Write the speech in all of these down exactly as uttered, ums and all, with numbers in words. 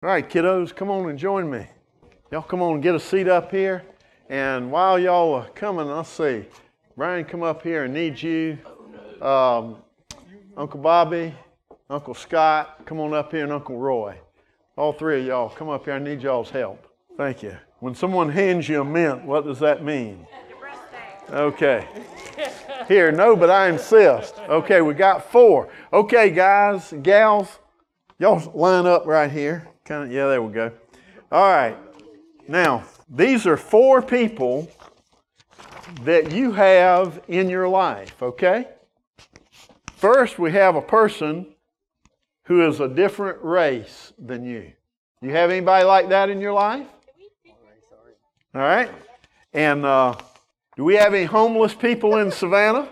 All right, kiddos, come on and join me. Y'all come on and get a seat up here. And while y'all are coming, let's see. Brian, come up here. I need you. Um, Uncle Bobby, Uncle Scott, come on up here, and Uncle Roy. All three of y'all, come up here. I need y'all's help. Thank you. When someone hands you a mint, what does that mean? Okay. Here, no, but I insist. Okay, we got four. Okay, guys, gals, y'all line up right here. Kind of, yeah, there we go. All right. Now, these are four people that you have in your life, okay? First, we have a person who is a different race than you. You have anybody like that in your life? All right. And uh, do we have any homeless people in Savannah?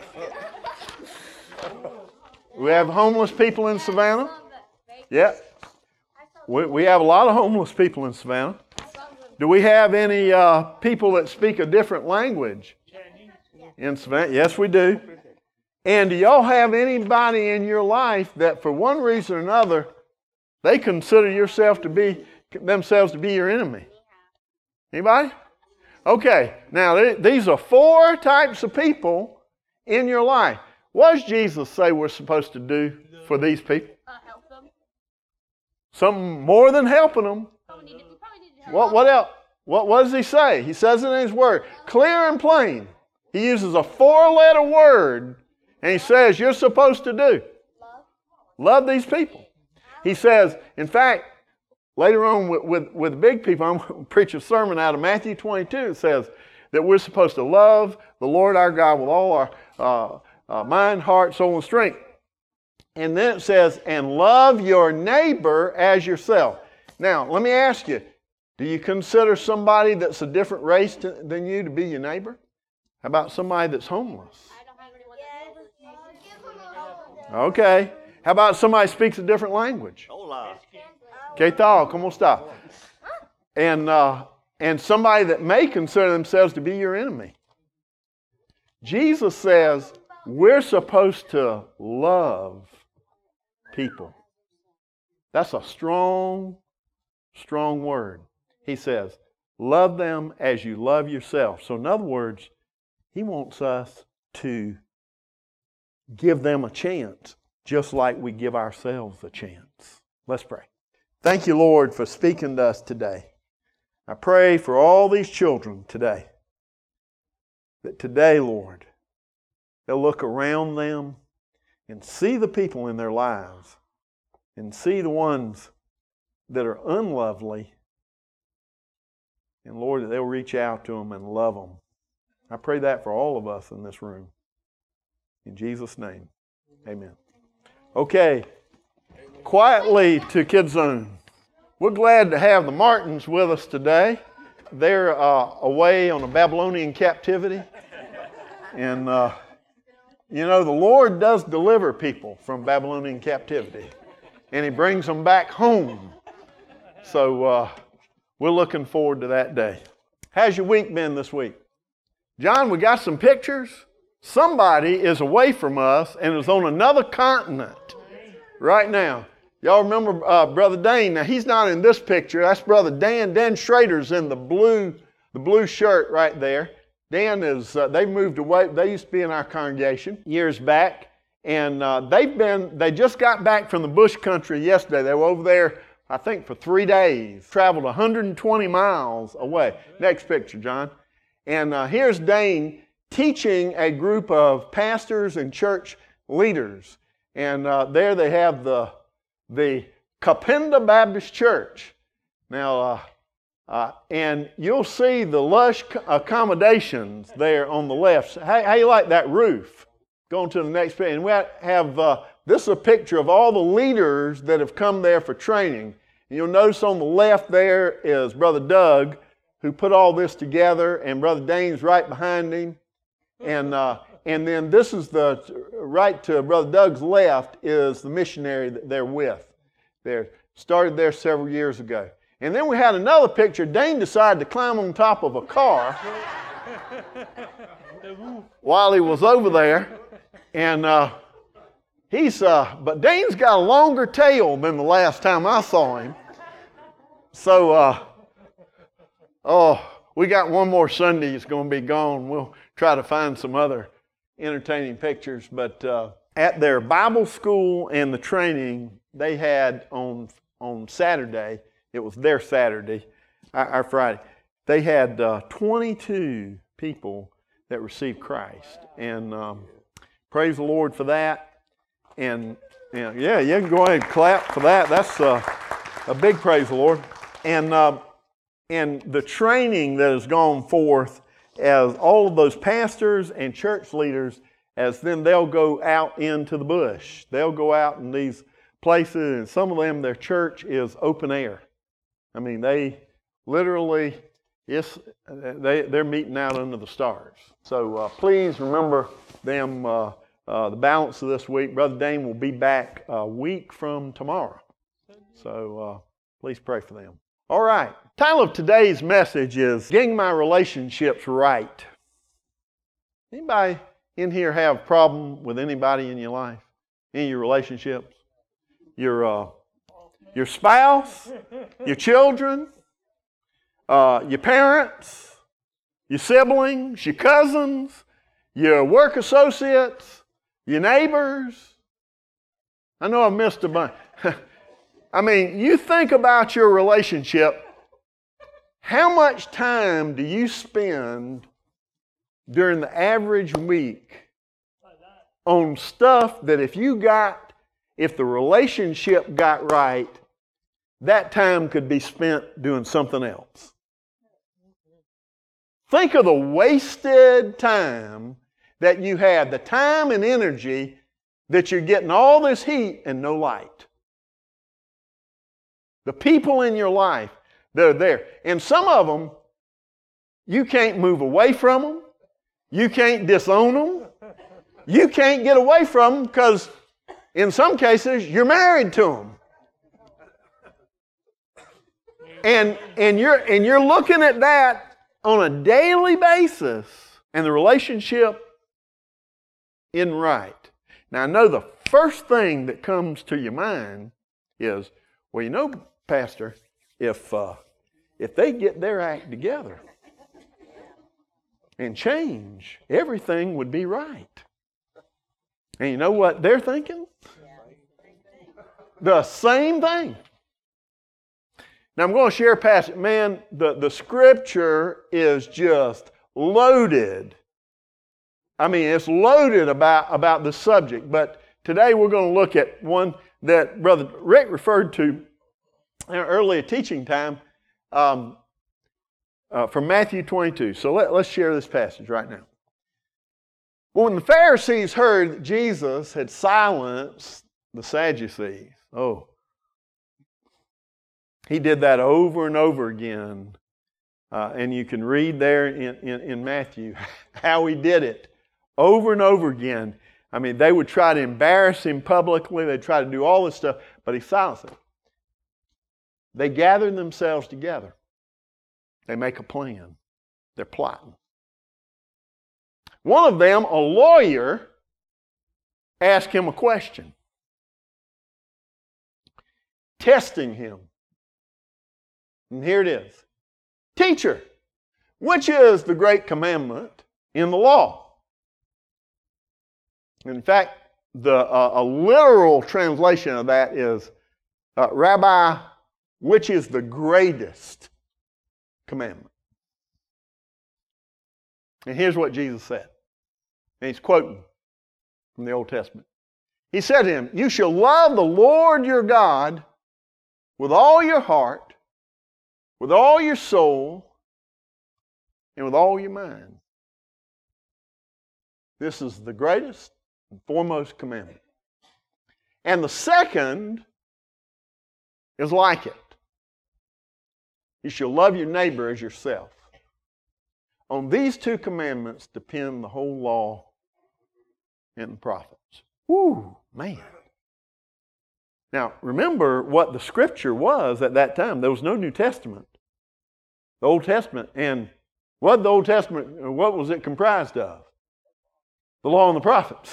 We have homeless people in Savannah? Yeah. We, we have a lot of homeless people in Savannah. Do we have any uh, people that speak a different language in Savannah? Yes, we do. And do y'all have anybody in your life that for one reason or another, they consider yourself to be themselves to be your enemy? Anybody? Okay, now th- these are four types of people in your life. What does Jesus say we're supposed to do for these people? Uh, help them. Something more than helping them. Probably need to, probably need to help What, them. what else? What, what does he say? He says it in his word, clear and plain. He uses a four-letter word, and he says you're supposed to do. Love. Love these people. He says, in fact, later on with, with, with big people, I'm going to preach a sermon out of Matthew twenty-two. It says that we're supposed to love the Lord our God with all our uh, uh, mind, heart, soul, and strength. And then it says, and love your neighbor as yourself. Now, let me ask you, do you consider somebody that's a different race to, than you to be your neighbor? How about somebody that's homeless? I don't have anyone that Okay. How about somebody speaks a different language? Hola. Que tal? ¿Cómo está? And, uh, and somebody that may consider themselves to be your enemy. Jesus says we're supposed to love people. That's a strong, strong word. He says, love them as you love yourself. So in other words, he wants us to give them a chance, just like we give ourselves a chance. Let's pray. Thank you, Lord, for speaking to us today. I pray for all these children today, that today, Lord, they'll look around them and see the people in their lives and see the ones that are unlovely. And Lord, that they'll reach out to them and love them. I pray that for all of us in this room. In Jesus' name, amen. Okay, quietly to Kids Zone. We're glad to have the Martins with us today. They're uh, away on a Babylonian captivity. And, uh, you know, the Lord does deliver people from Babylonian captivity. And He brings them back home. So uh, we're looking forward to that day. How's your week been this week? John, we got some pictures. Somebody is away from us and is on another continent right now. Y'all remember uh, Brother Dane? Now, he's not in this picture. That's Brother Dan. Dan Schrader's in the blue, the blue shirt right there. Dan is, uh, they moved away. They used to be in our congregation years back. And uh, they've been, they just got back from the bush country yesterday. They were over there, I think, for three days. Traveled one hundred twenty miles away. Next picture, John. And uh, here's Dane teaching a group of pastors and church leaders. And uh, there they have the, the Kapenda Baptist Church. Now, uh, uh, and you'll see the lush accommodations there on the left. How, how you like that roof? Going to the next page. And we have, uh, this is a picture of all the leaders that have come there for training. And you'll notice on the left there is Brother Doug, who put all this together, and Brother Dane's right behind him. And uh, and then this is the, right to Brother Doug's left is the missionary that they're with. They started there several years ago. And then we had another picture. Dane decided to climb on top of a car while he was over there. And uh, he's, uh, but Dane's got a longer tail than the last time I saw him. So, uh, oh, we got one more Sunday. It's going to be gone. We'll try to find some other entertaining pictures. But uh, at their Bible school and the training they had on on Saturday, it was their Saturday, our, our Friday, they had uh, twenty-two people that received Christ. And um, praise the Lord for that. And, and yeah, you can go ahead and clap for that. That's uh, a big praise the Lord. And uh, and the training that has gone forth as all of those pastors and church leaders, as then they'll go out into the bush. They'll go out in these places, and some of them, their church is open air. I mean, they literally, it's, they, they're meeting out under the stars. So uh, please remember them uh, uh, the balance of this week. Brother Dane will be back a week from tomorrow. So uh, please pray for them. All right. Title of today's message is Getting My Relationships Right. Anybody in here have a problem with anybody in your life? In your relationships? Your uh, your spouse? Your children? Uh, your parents? Your siblings? Your cousins? Your work associates? Your neighbors? I know I've missed a bunch. I mean, you think about your relationship. How much time do you spend during the average week on stuff that if you got, if the relationship got right, that time could be spent doing something else? Think of the wasted time that you have, the time and energy that you're getting all this heat and no light. The people in your life, they're there. And some of them, you can't move away from them. You can't disown them. You can't get away from them because in some cases, you're married to them. And, and, you're, and you're looking at that on a daily basis, and the relationship isn't right. Now, I know the first thing that comes to your mind is, well, you know, Pastor, if uh, if they get their act together and change, everything would be right. And you know what they're thinking? The same thing. Now I'm going to share a passage. Man, the, the scripture is just loaded. I mean, it's loaded about, about the subject. But today we're going to look at one that Brother Rick referred to in our earlier teaching time um, uh, from Matthew twenty-two. So let, let's share this passage right now. Well, when the Pharisees heard that Jesus had silenced the Sadducees, oh, he did that over and over again. Uh, and you can read there in, in, in Matthew how he did it over and over again. I mean, they would try to embarrass him publicly. They'd try to do all this stuff, but he silenced them. They gathered themselves together. They make a plan. They're plotting. One of them, a lawyer, asked him a question, testing him. And here it is. Teacher, which is the great commandment in the law? In fact, the uh, a literal translation of that is, uh, Rabbi, which is the greatest commandment? And here's what Jesus said. And he's quoting from the Old Testament. He said to him, you shall love the Lord your God with all your heart, with all your soul, and with all your mind. This is the greatest and foremost commandment. And the second is like it. You shall love your neighbor as yourself. On these two commandments depend the whole law and the prophets. Woo, man. Now, remember what the scripture was at that time. There was no New Testament. The Old Testament. And what the Old Testament, what was it comprised of? The law and the prophets.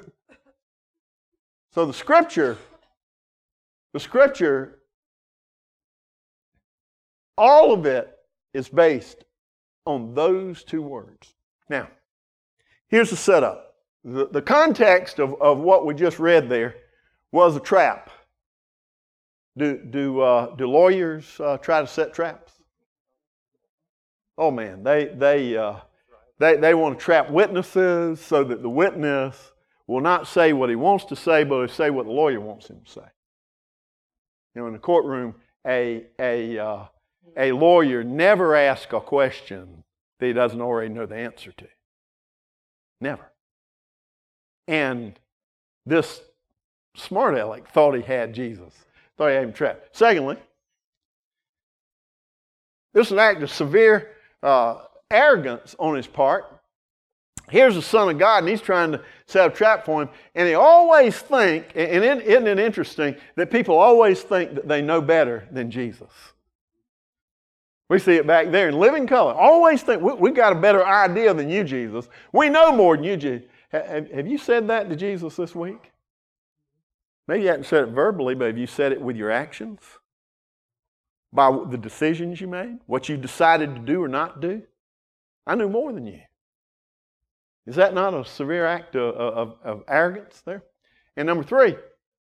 So the scripture, the scripture All of it is based on those two words. Now, here's the setup. The, the context of, of what we just read there was a trap. Do, do, uh, do lawyers uh, try to set traps? Oh man, they, they, uh, they, they want to trap witnesses so that the witness will not say what he wants to say, but will say what the lawyer wants him to say. You know, in the courtroom, a, a, uh, a lawyer never asks a question that he doesn't already know the answer to. Never. And this smart aleck thought he had Jesus. Thought he had him trapped. Secondly, this is an act of severe uh, arrogance on his part. Here's the Son of God, and he's trying to set a trap for him. And they always think, and isn't it interesting that people always think that they know better than Jesus? We see it back there in living color. Always think, we, we got a better idea than you, Jesus. We know more than you, Jesus. Have, have you said that to Jesus this week? Maybe you haven't said it verbally, but have you said it with your actions? By the decisions you made? What you decided to do or not do? I knew more than you. Is that not a severe act of, of, of arrogance there? And number three,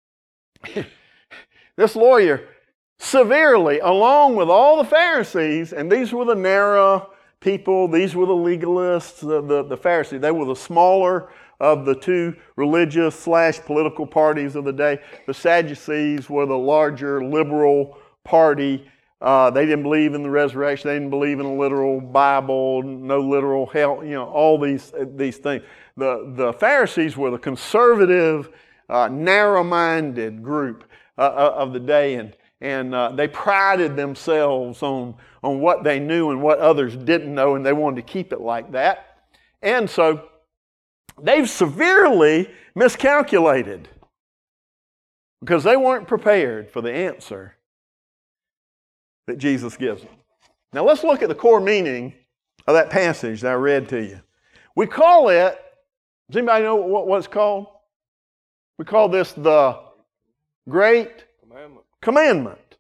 this lawyer severely, along with all the Pharisees, and these were the narrow people, these were the legalists, the, the, the Pharisees, they were the smaller of the two religious slash political parties of the day. The Sadducees were the larger liberal party. Uh, they didn't believe in the resurrection. They didn't believe in a literal Bible, no literal hell, you know, all these, these things. The, the Pharisees were the conservative, uh, narrow-minded group uh, of the day, and, and uh, they prided themselves on, on what they knew and what others didn't know, and they wanted to keep it like that. And so they've severely miscalculated because they weren't prepared for the answer that Jesus gives them. Now let's look at the core meaning of that passage that I read to you. We call it, does anybody know what, what it's called? We call this the Great Commandment. Commandment.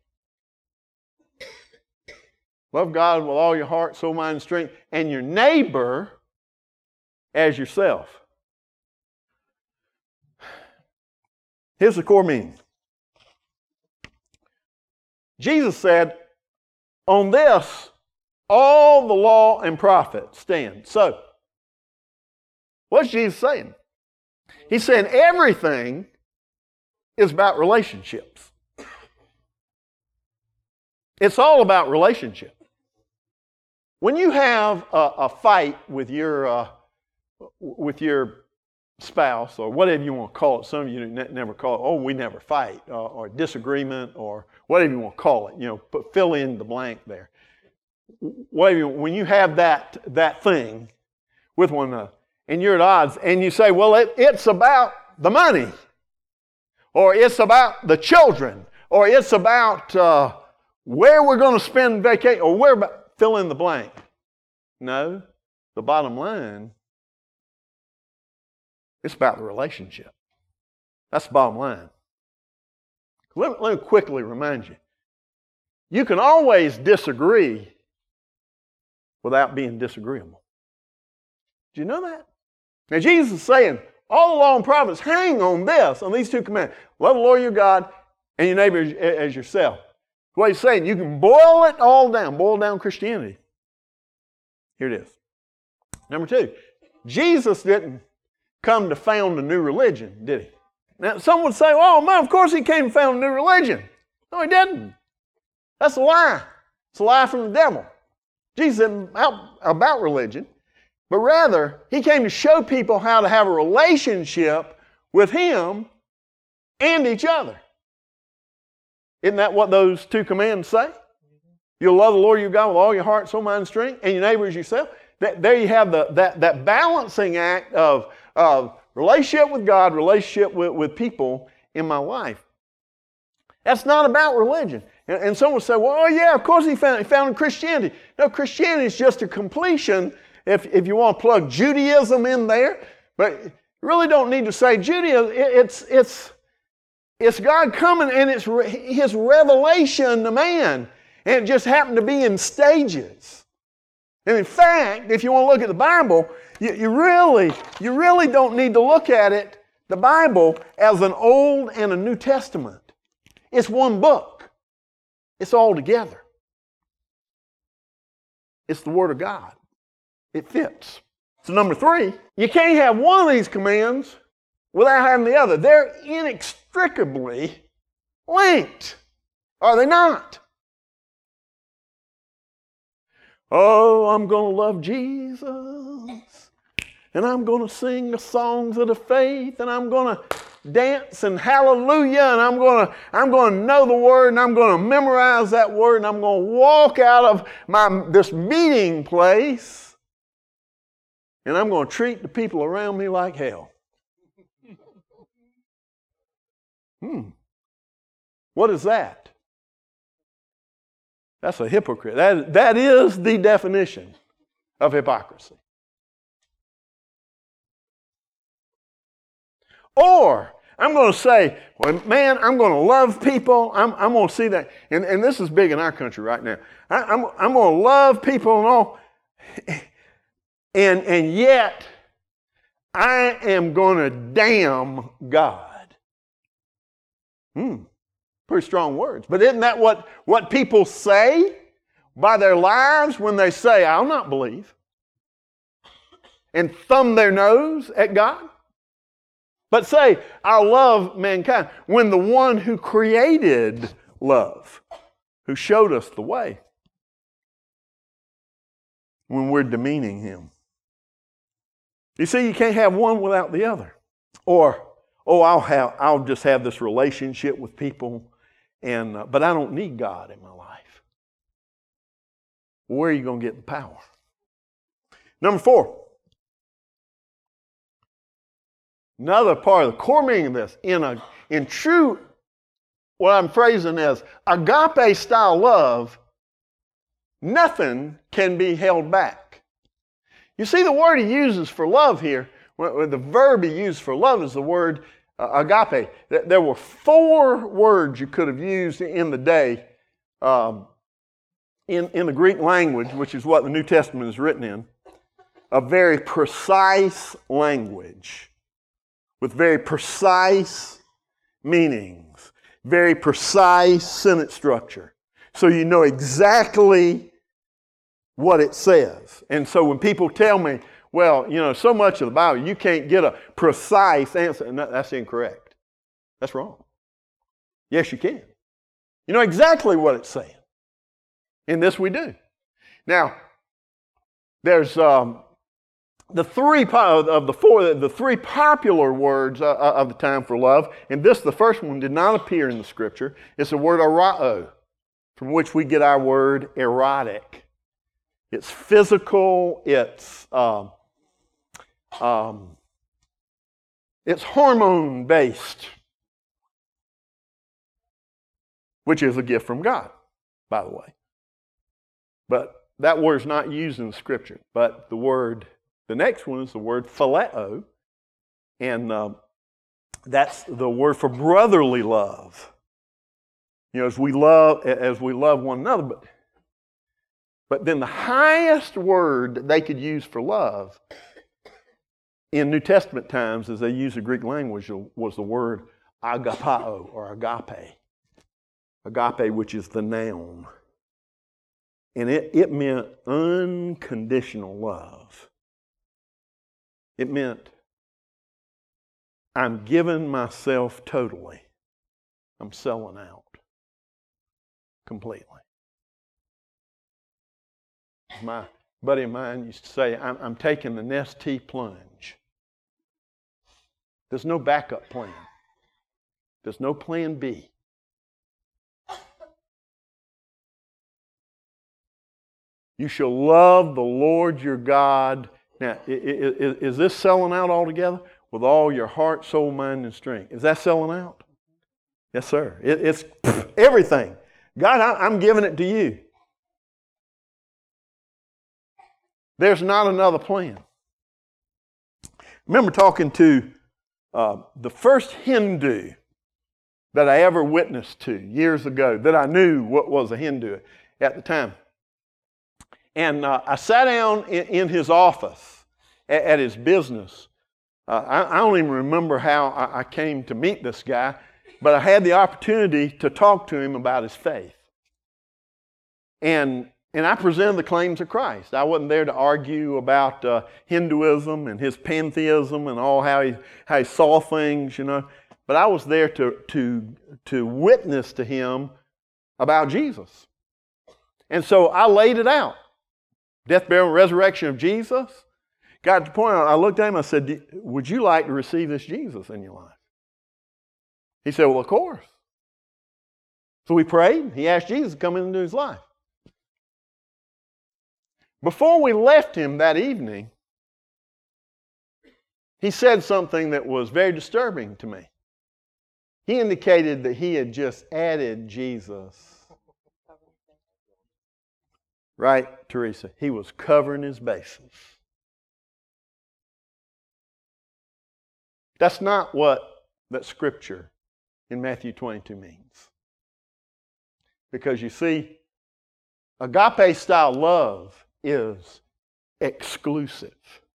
Love God with all your heart, soul, mind, and strength, and your neighbor as yourself. Here's the core meaning. Jesus said, on this, all the law and prophets stand. So, what's Jesus saying? He's saying everything is about relationships. It's all about relationship. When you have a, a fight with your uh, with your spouse, or whatever you want to call it, some of you ne- never call it, oh, we never fight, uh, or disagreement, or whatever you want to call it, you know, put, fill in the blank there. Whatever you, when you have that, that thing with one another, and you're at odds, and you say, well, it, it's about the money, or it's about the children, or it's about uh, where we're going to spend vacation, or where about, fill in the blank. No, the bottom line, it's about the relationship. That's the bottom line. Let me, let me quickly remind you. You can always disagree without being disagreeable. Do you know that? Now Jesus is saying, all the law and prophets hang on this, on these two commandments. Love the Lord your God and your neighbor as, as yourself. What he's saying, you can boil it all down, boil down Christianity. Here it is. Number two, Jesus didn't come to found a new religion, did he? Now, some would say, oh, man, of course he came to found a new religion. No, he didn't. That's a lie. It's a lie from the devil. Jesus isn't out about religion, but rather, he came to show people how to have a relationship with him and each other. Isn't that what those two commands say? You'll love the Lord your God with all your heart, soul, mind, and strength, and your neighbor as yourself. That, there you have the, that, that balancing act of, of relationship with God, relationship with, with people in my life. That's not about religion. And, and someone will say, well, oh yeah, of course he found, he found Christianity. No, Christianity is just a completion if, if you want to plug Judaism in there. But you really don't need to say Judaism. It, it's, it's, it's God coming and it's re, His revelation to man. And it just happened to be in stages. And in fact, if you want to look at the Bible, you, you really, you really don't need to look at it, the Bible, as an Old and a New Testament. It's one book. It's all together. It's the Word of God. It fits. So number three, you can't have one of these commands without having the other. They're inextricably linked. Are they not? Oh, I'm going to love Jesus, and I'm going to sing the songs of the faith, and I'm going to dance and hallelujah, and I'm going to I'm going to know the Word, and I'm going to memorize that Word, and I'm going to walk out of my this meeting place, and I'm going to treat the people around me like hell. Hmm. What is that? That's a hypocrite. That, that is the definition of hypocrisy. Or, I'm going to say, well, man, I'm going to love people. I'm, I'm going to see that. And, and this is big in our country right now. I, I'm, I'm going to love people and all. And, and yet, I am going to damn God. Hmm. Pretty strong words. But isn't that what, what people say by their lives when they say, I'll not believe, and thumb their nose at God? But say, I'll love mankind, when the one who created love, who showed us the way, when we're demeaning Him. You see, you can't have one without the other. Or, oh, I'll have, I'll just have this relationship with people, and uh, but I don't need God in my life. Where are you going to get the power? Number four. Another part of the core meaning of this, in a in true, what I'm phrasing as agape style love, nothing can be held back. You see, the word he uses for love here, the verb he used for love is the word uh, agape. There were four words you could have used in the day um, in, in the Greek language, which is what the New Testament is written in, a very precise language with very precise meanings, very precise sentence structure. So you know exactly what it says. And so when people tell me, well, you know, so much of the Bible, you can't get a precise answer. And that's incorrect. That's wrong. Yes, you can. You know exactly what it's saying. And this we do. Now, there's um, the three of the four, the three popular words of the time for love. And this, the first one, did not appear in the Scripture. It's the word eroto, from which we get our word erotic. It's physical, it's um, um, it's hormone-based, which is a gift from God, by the way. But that word is not used in the Scripture. But the word, the next one is the word phileo, and um, that's the word for brotherly love. You know, as we love, as we love one another, but But then the highest word that they could use for love in New Testament times, as they use the Greek language, was the word agapao or agape. Agape, which is the noun. And it, it meant unconditional love. It meant I'm giving myself totally. I'm selling out completely. My buddy of mine used to say, I'm, I'm taking the Nestea plunge. There's no backup plan. There's no plan B. You shall love the Lord your God. Now, is, is this selling out altogether? With all your heart, soul, mind, and strength. Is that selling out? Yes, sir. It, it's everything. God, I, I'm giving it to you. There's not another plan. I remember talking to uh, the first Hindu that I ever witnessed to years ago, that I knew what was a Hindu. at the time. And uh, I sat down in, in his office at, at his business. Uh, I, I don't even remember how I, I came to meet this guy, but I had the opportunity to talk to him about his faith. And and I presented the claims of Christ. I wasn't there to argue about uh, Hinduism and his pantheism and all how he how he saw things, you know. But I was there to to to witness to him about Jesus. And so I laid it out. Death, burial, and resurrection of Jesus. Got to the point, I looked at him, I said, would you like to receive this Jesus in your life? He said, well, of course. So we prayed. He asked Jesus to come into his life. Before we left him that evening, he said something that was very disturbing to me. He indicated that he had just added Jesus. Right, Teresa? He was covering his bases. That's not what that scripture in Matthew twenty-two means. Because you see, agape-style love is exclusive.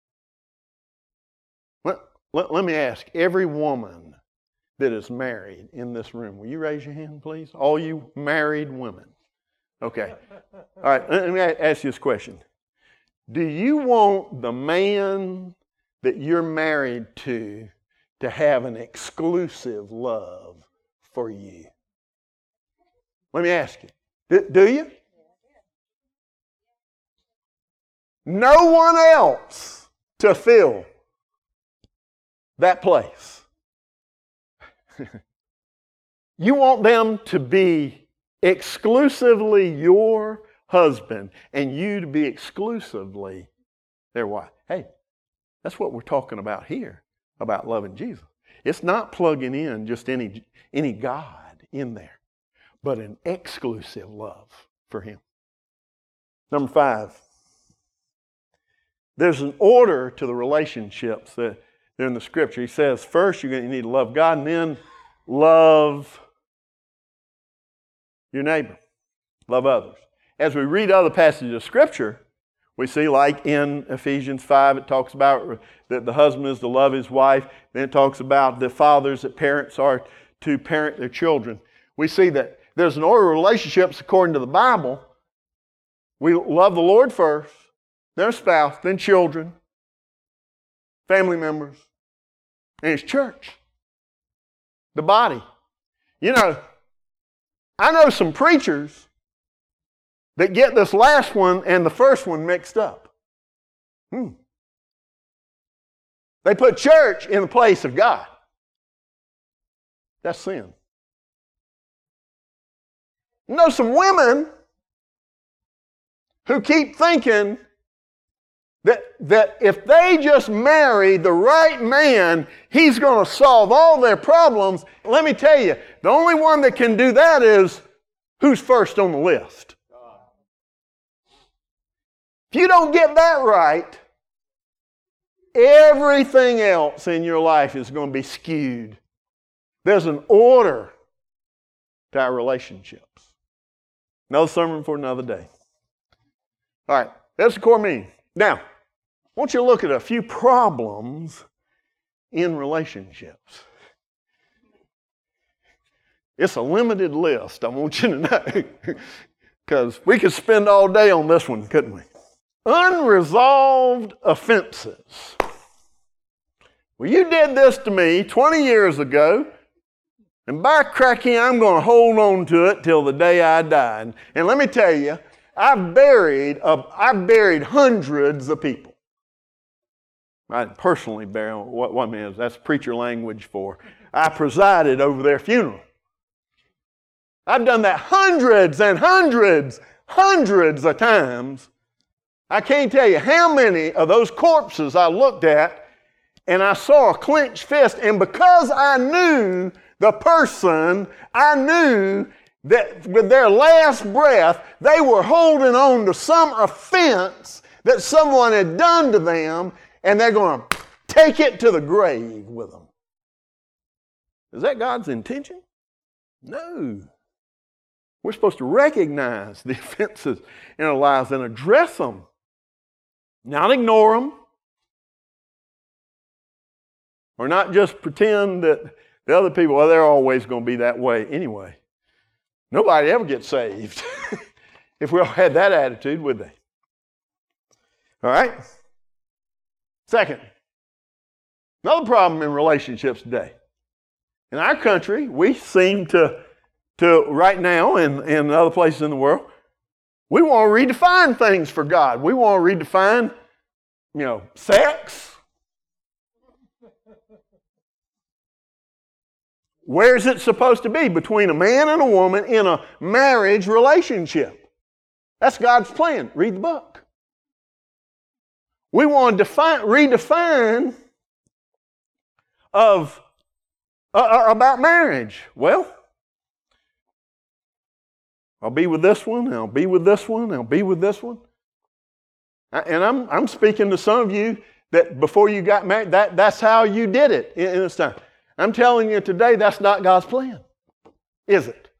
Let, let, let me ask every woman that is married in this room, will you raise your hand, please? All you married women. Okay. All right, let me ask you this question. Do you want the man that you're married to to have an exclusive love for you? Let me ask you. Do you? No one else to fill that place. You want them to be exclusively your husband and you to be exclusively their wife. Hey, that's what we're talking about here, about loving Jesus. It's not plugging in just any, any God in there, but an exclusive love for him. Number five, there's an order to the relationships that are in the scripture. He says, first you're going to need to love God and then love your neighbor. Love others. As we read other passages of scripture, we see like in Ephesians five, it talks about that the husband is to love his wife. Then it talks about the fathers, that parents are to parent their children. We see that there's an order of relationships according to the Bible. We love the Lord first, then a spouse, then children, family members, and his church, the body. You know, I know some preachers that get this last one and the first one mixed up. Hmm. They put church in the place of God. That's sin. You know some women who keep thinking that, that if they just marry the right man, he's going to solve all their problems. Let me tell you, the only one that can do that is who's first on the list. If you don't get that right, everything else in your life is going to be skewed. There's an order to our relationships. Another sermon for another day. All right, that's the core meaning. Now, I want you to look at a few problems in relationships. It's a limited list, I want you to know, because we could spend all day on this one, couldn't we? Unresolved offenses. Well, you did this to me twenty years ago, and by cracking, I'm going to hold on to it till the day I die. And, and let me tell you, I've buried, uh, I've buried hundreds of people. I personally bury, what, what means that's preacher language for, I presided over their funeral. I've done that hundreds and hundreds, hundreds of times. I can't tell you how many of those corpses I looked at and I saw a clenched fist, and because I knew the person, I knew that with their last breath, they were holding on to some offense that someone had done to them, and they're going to take it to the grave with them. Is that God's intention? No. We're supposed to recognize the offenses in our lives and address them, not ignore them, or not just pretend that the other people, well, they're always going to be that way anyway. Nobody ever gets saved if we all had that attitude, would they? All right? Second, another problem in relationships today. In our country, we seem to, to right now and in, in other places in the world, we want to redefine things for God. We want to redefine, you know, sex. Where is it supposed to be? Between a man and a woman in a marriage relationship. That's God's plan. Read the book. We want to define, redefine of uh, about marriage. Well, I'll be with this one, and I'll be with this one, and I'll be with this one. And I'm I'm speaking to some of you that before you got married, that, that's how you did it in, in this time. I'm telling you today, that's not God's plan, is it?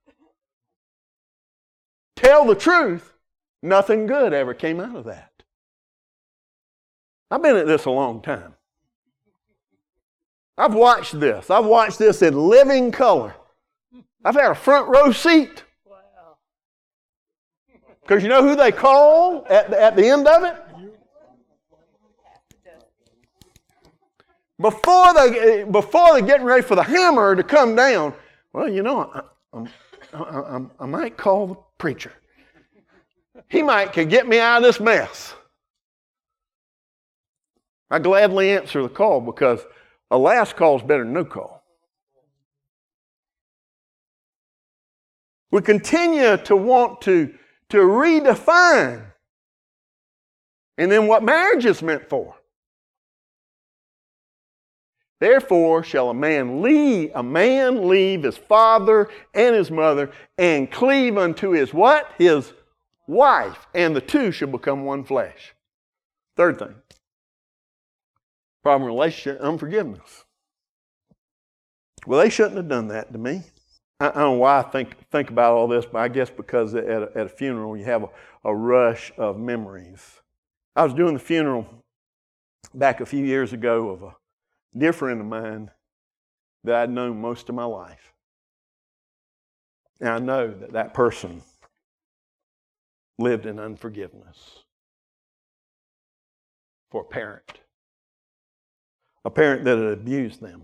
Tell the truth, nothing good ever came out of that. I've been at this a long time. I've watched this. I've watched this in living color. I've had a front row seat. Because you know who they call at the, at the end of it? Before they before they're getting ready for the hammer to come down, well, you know, I, I, I, I might call the preacher. He might could get me out of this mess. I gladly answer the call because a last call is better than no call. We continue to want to, to redefine and then what marriage is meant for. Therefore shall a man leave, a man leave his father and his mother and cleave unto his what? His wife. And the two shall become one flesh. Third thing. Problem relationship, unforgiveness. Well, they shouldn't have done that to me. I, I don't know why I think, think about all this, but I guess because at a, at a funeral you have a, a rush of memories. I was doing the funeral back a few years ago of a dear friend of mine that I'd known most of my life. And I know that that person lived in unforgiveness for a parent. A parent that had abused them.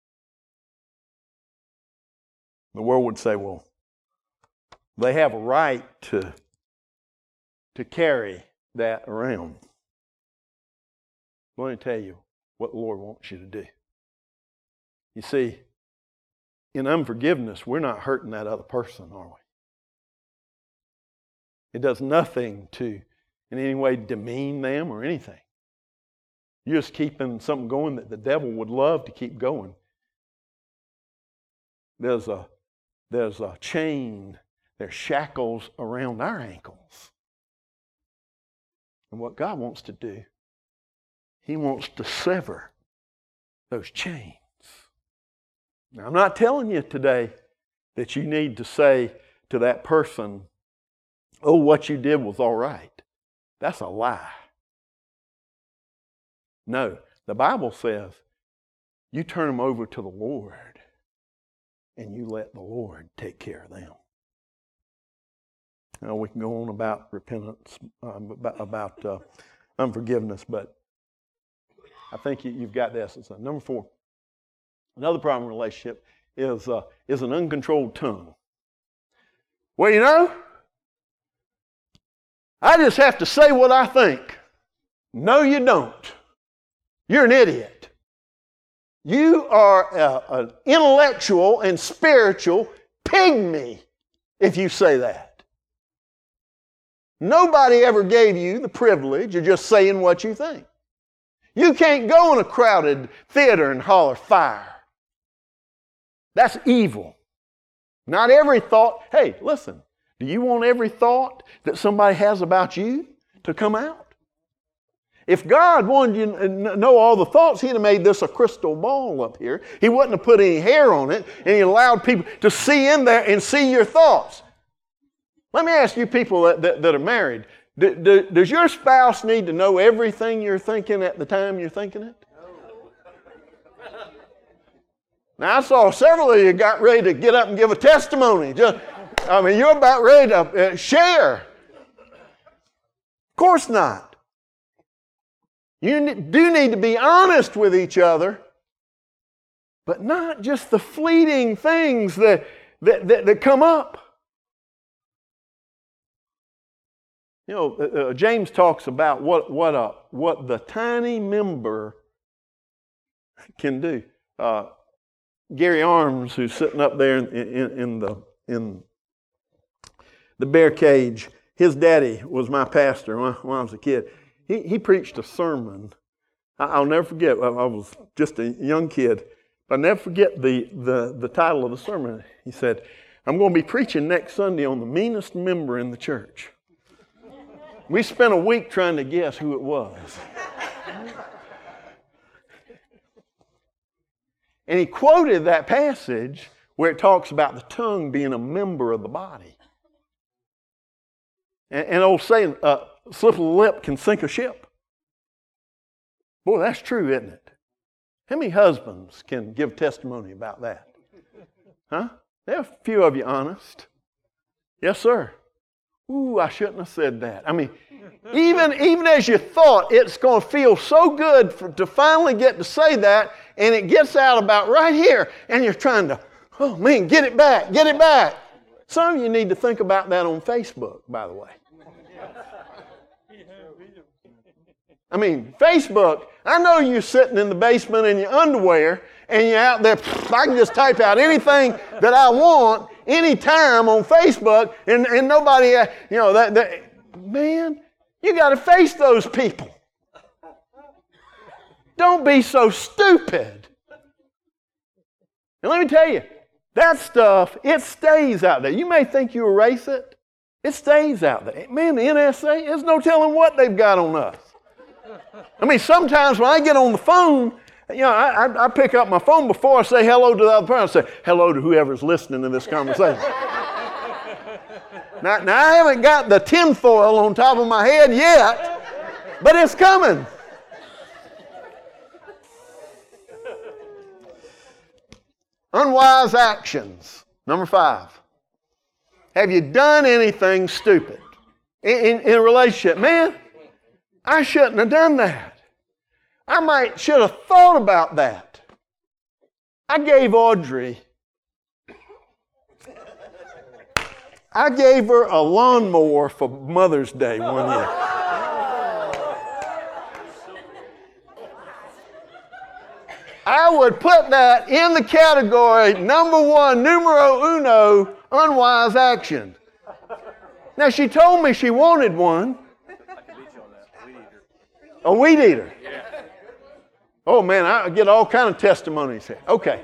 The world would say, well, they have a right to, to carry that around. Let me tell you what the Lord wants you to do. You see, in unforgiveness, we're not hurting that other person, are we? It does nothing to in any way demean them or anything. You're just keeping something going that the devil would love to keep going. There's a, there's a chain, there's shackles around our ankles. And what God wants to do, He wants to sever those chains. Now, I'm not telling you today that you need to say to that person, oh, what you did was all right. That's a lie. No, the Bible says you turn them over to the Lord and you let the Lord take care of them. Now, we can go on about repentance, um, about, about uh, unforgiveness, but I think you, you've got the essence of it. Number four, another problem in a relationship is, uh, is an uncontrolled tongue. Well, you know, I just have to say what I think. No, you don't. You're an idiot. You are an intellectual and spiritual pygmy if you say that. Nobody ever gave you the privilege of just saying what you think. You can't go in a crowded theater and holler fire. That's evil. Not every thought. Hey, listen, do you want every thought that somebody has about you to come out? If God wanted you to know all the thoughts, He'd have made this a crystal ball up here. He wouldn't have put any hair on it, and He allowed people to see in there and see your thoughts. Let me ask you people that, that, that are married, do, do, does your spouse need to know everything you're thinking at the time you're thinking it? Now, I saw several of you got ready to get up and give a testimony. Just, I mean, you're about ready to uh, share. Of course not. You do need to be honest with each other, but not just the fleeting things that, that, that, that come up. You know, uh, James talks about what, what, a, what the tiny member can do. Uh, Gary Arms, who's sitting up there in, in, in, the, in the bear cage, his daddy was my pastor when, when I was a kid. He, he preached a sermon. I, I'll never forget. I, I was just a young kid. But I'll never forget the, the, the title of the sermon. He said, I'm going to be preaching next Sunday on the meanest member in the church. We spent a week trying to guess who it was. And he quoted that passage where it talks about the tongue being a member of the body. And, and old saying, uh, slip of the lip can sink a ship. Boy, that's true, isn't it? How many husbands can give testimony about that? Huh? There are a few of you honest. Yes, sir. Ooh, I shouldn't have said that. I mean, even, even as you thought it's going to feel so good for, to finally get to say that, and it gets out about right here, and you're trying to, oh man, get it back, get it back. Some of you need to think about that on Facebook, by the way. I mean, Facebook, I know you're sitting in the basement in your underwear, and you're out there, I can just type out anything that I want anytime on Facebook, and, and nobody, you know, that, that man, you got to face those people. Don't be so stupid. And let me tell you, that stuff, it stays out there. You may think you erase it. It stays out there. Man, the N S A, there's no telling what they've got on us. I mean, sometimes when I get on the phone, you know, I, I, I pick up my phone before I say hello to the other person. I say hello to whoever's listening to this conversation. now, now, I haven't got the tinfoil on top of my head yet, but it's coming. Unwise actions. Number five. Have you done anything stupid in, in, in a relationship? Man, I shouldn't have done that. I might should have thought about that. I gave Audrey, I gave her a lawnmower for Mother's Day one year. I would put that in the category number one, numero uno, unwise action. Now, she told me she wanted one. A weed eater. Oh, man, I get all kind of testimonies here. Okay.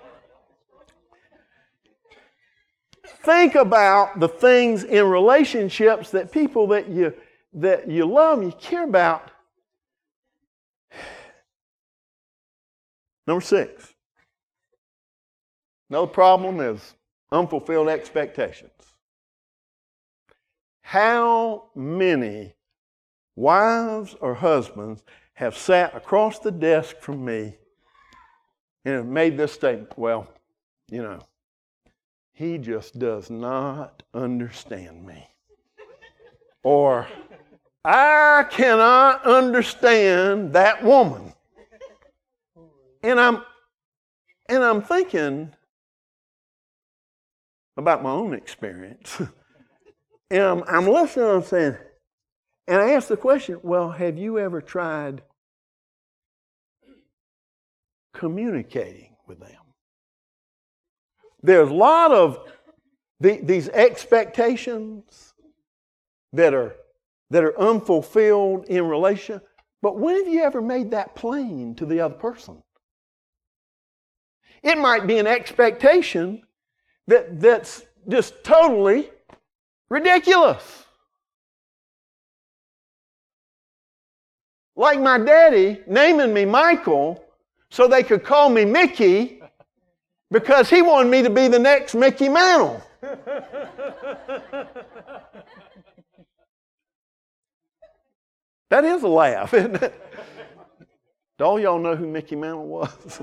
Think about the things in relationships that people that you, that you love and you care about. Number six. Another problem is unfulfilled expectations. How many wives or husbands have sat across the desk from me and have made this statement? Well, you know, he just does not understand me. Or, I cannot understand that woman. And I'm, and I'm thinking about my own experience. And I'm, I'm listening and I'm saying, and I ask the question, well, have you ever tried communicating with them? There's a lot of the, these expectations that are, that are unfulfilled in relation, but when have you ever made that plain to the other person? It might be an expectation that, that's just totally ridiculous. Like my daddy naming me Michael so they could call me Mickey because he wanted me to be the next Mickey Mantle. That is a laugh, isn't it? Do all y'all know who Mickey Mantle was?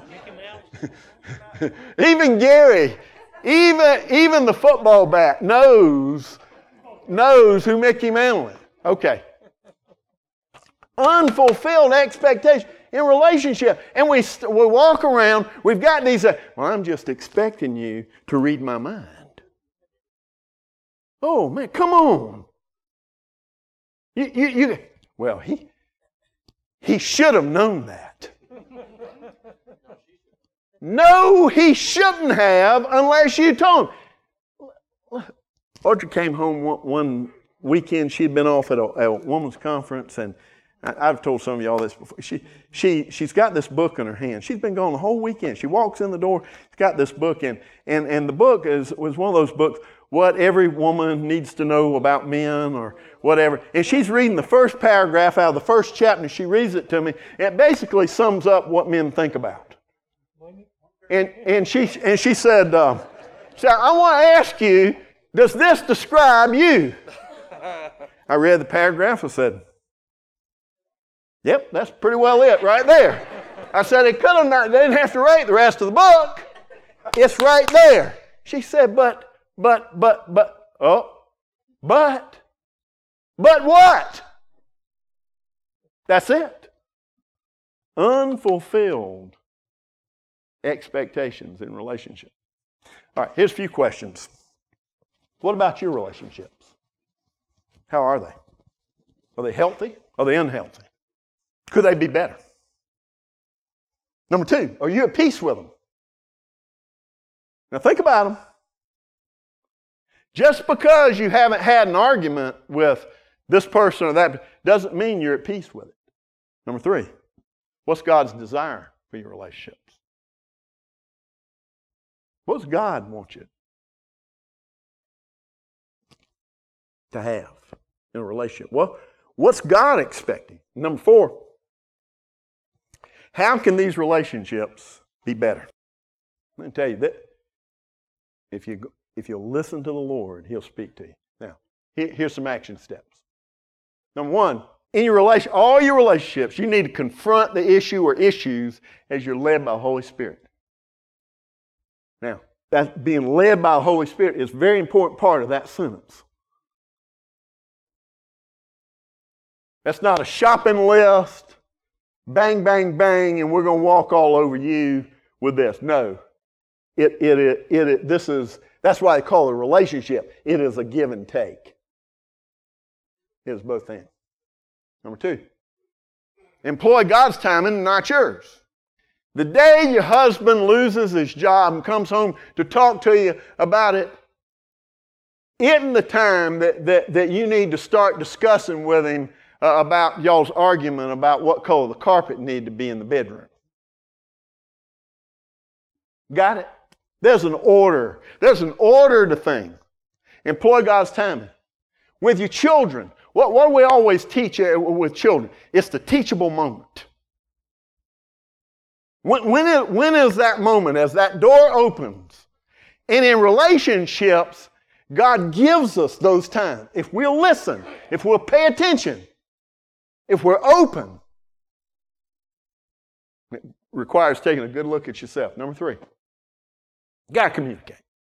Even Gary, even, even the football back knows, knows who Mickey Mantle is. Okay. Unfulfilled expectation in relationship. And we, we walk around, we've got these, uh, well, I'm just expecting you to read my mind. Oh, man, come on. You, you, you, well, he, he should have known that. No, he shouldn't have unless you told him. Audrey came home one, one weekend. She'd been off at a, a women's conference, and I, I've told some of y'all this before. She, she, she's got this book in her hand. She's been gone the whole weekend. She walks in the door, she's got this book in, and, and the book is was one of those books, what every woman needs to know about men or whatever. And she's reading the first paragraph out of the first chapter, and she reads it to me. It basically sums up what men think about. And and she and she said, uh, she said, I want to ask you, does this describe you? I read the paragraph and said, yep, that's pretty well it right there. I said, it could have not, they didn't have to rate the rest of the book. It's right there. She said, but, but, but, but, oh, but, but what? That's it. Unfulfilled expectations in relationships. All right, here's a few questions. What about your relationships? How are they? Are they healthy? Are they unhealthy? Could they be better? Number two, are you at peace with them? Now think about them. Just because you haven't had an argument with this person or that doesn't mean you're at peace with it. Number three, what's God's desire for your relationships? What does God want you to have in a relationship? Well, what's God expecting? Number four, how can these relationships be better? Let me tell you that if you if you listen to the Lord, He'll speak to you. Now, here, here's some action steps. Number one, in your relation, all your relationships, you need to confront the issue or issues as you're led by the Holy Spirit. Now, that being led by the Holy Spirit is a very important part of that sentence. That's not a shopping list, bang, bang, bang, and we're going to walk all over you with this. No. It, it, it, it, it, this is, that's why they call it a relationship. It is a give and take. It is both ends. Number two, employ God's timing and not yours. The day your husband loses his job and comes home to talk to you about it, isn't the time that, that, that you need to start discussing with him uh, about y'all's argument about what color the carpet needed to be in the bedroom. Got it? There's an order. There's an order to things. Employ God's timing. With your children, what, what do we always teach with children? It's the teachable moment. When, when, is, when is that moment as that door opens? And in relationships, God gives us those times. If we'll listen, if we'll pay attention, if we're open, it requires taking a good look at yourself. Number three, you got to communicate.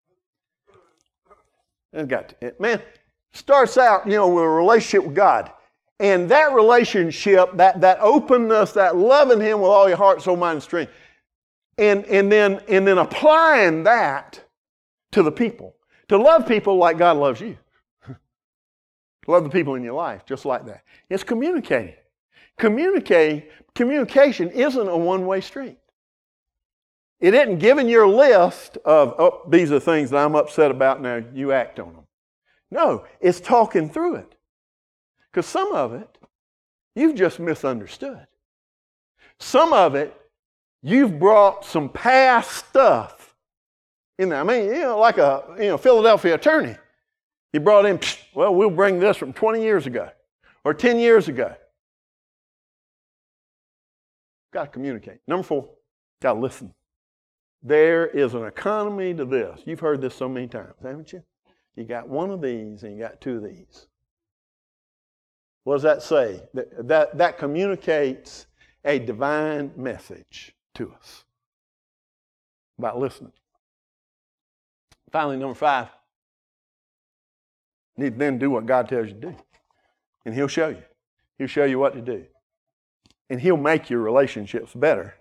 It's got to, man, starts out, you know, with a relationship with God. And that relationship, that, that openness, that loving Him with all your heart, soul, mind, and strength, and, and, then, and then applying that to the people. To love people like God loves you. To love the people in your life just like that. It's communicating. Communicate, communication isn't a one-way street. It isn't giving your list of, oh, these are things that I'm upset about, now you act on them. No, it's talking through it. Because some of it, you've just misunderstood. Some of it, you've brought some past stuff in there. I mean, you know, like a you know Philadelphia attorney. He brought in, well, we'll bring this from twenty years ago or ten years ago. Got to communicate. Number four, got to listen. There is an economy to this. You've heard this so many times, haven't you? You got one of these and you got two of these. What does that say? That, that, that communicates a divine message to us about listening. Finally, number five, you need to then do what God tells you to do. And He'll show you. He'll show you what to do. And He'll make your relationships better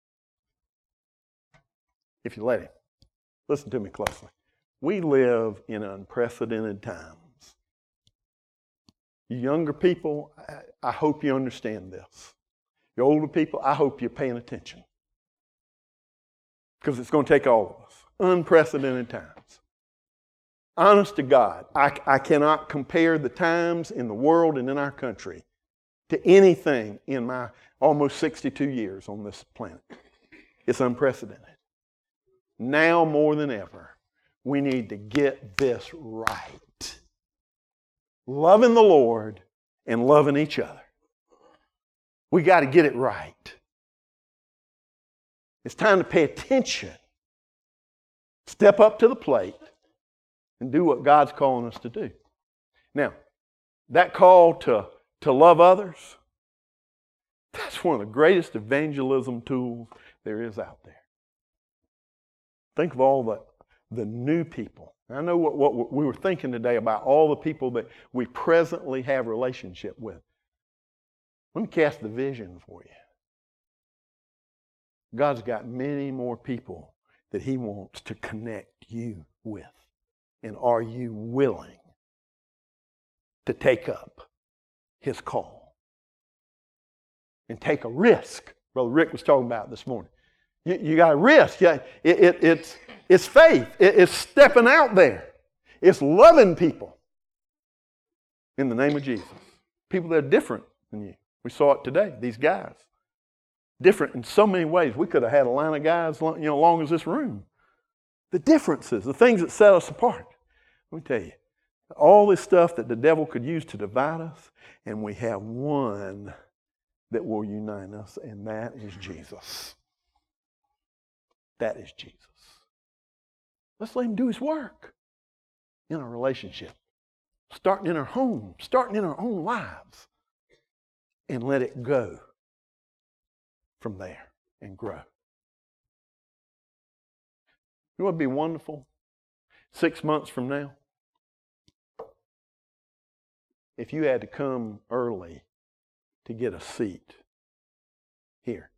if you let Him. Listen to me closely. We live in unprecedented times. You younger people, I, I hope you understand this. You older people, I hope you're paying attention. Because it's going to take all of us. Unprecedented times. Honest to God, I, I cannot compare the times in the world and in our country to anything in my almost sixty-two years on this planet. It's unprecedented. Now more than ever, we need to get this right. Loving the Lord and loving each other. We got to get it right. It's time to pay attention. Step up to the plate and do what God's calling us to do. Now, that call to, to love others, that's one of the greatest evangelism tools there is out there. Think of all the, the new people. I know what, what we were thinking today about all the people that we presently have a relationship with. Let me cast the vision for you. God's got many more people that He wants to connect you with. And are you willing to take up His call? And take a risk. Brother Rick was talking about it this morning. You, you got to risk. You, it, it, it's, it's faith. It, it's stepping out there. It's loving people in the name of Jesus. People that are different than you. We saw it today, these guys. Different in so many ways. We could have had a line of guys, you know, long as this room. The differences, the things that set us apart. Let me tell you, all this stuff that the devil could use to divide us, and we have one that will unite us, and that is Jesus. That is Jesus. Let's let Him do His work in our relationship, starting in our home, starting in our own lives, and let it go from there and grow. You know what would be wonderful? Six months from now, if you had to come early to get a seat here.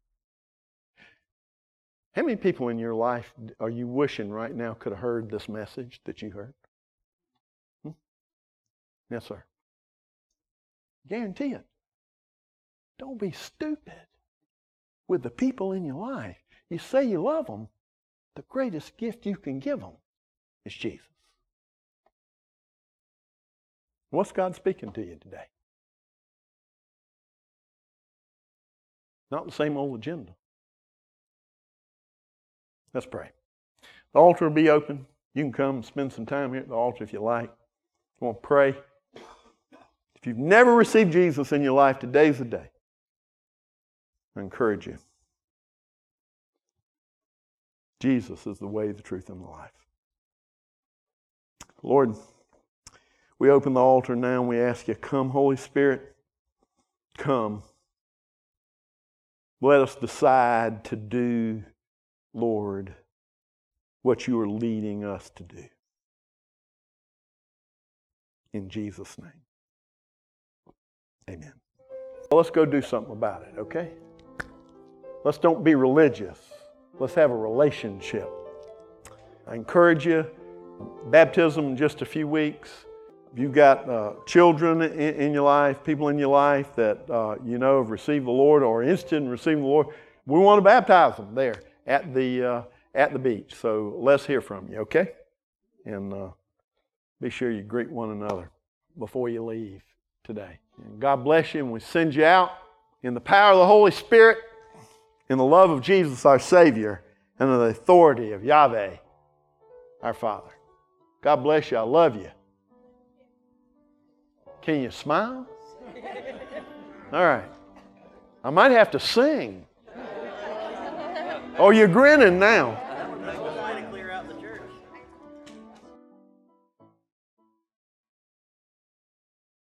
How many people in your life are you wishing right now could have heard this message that you heard? Hmm? Yes, sir. Guarantee it. Don't be stupid with the people in your life. You say you love them. The greatest gift you can give them is Jesus. What's God speaking to you today? Not the same old agenda. Let's pray. The altar will be open. You can come and spend some time here at the altar if you like. I want to pray. If you've never received Jesus in your life, today's the day. I encourage you. Jesus is the way, the truth, and the life. Lord, we open the altar now and we ask you, come, Holy Spirit, come. Let us decide to do, Lord, what you are leading us to do. In Jesus' name. Amen. Well, let's go do something about it, okay? Let's don't be religious. Let's have a relationship. I encourage you, baptism in just a few weeks. If you've got uh, children in, in your life, people in your life that uh, you know have received the Lord or are interested in receiving the Lord, we want to baptize them there at the uh, at the beach. So let's hear from you, okay? And uh, be sure you greet one another before you leave today. And God bless you, and we send you out in the power of the Holy Spirit, in the love of Jesus, our Savior, and in the authority of Yahweh, our Father. God bless you. I love you. Can you smile? All right. I might have to sing. Oh, you're grinning now.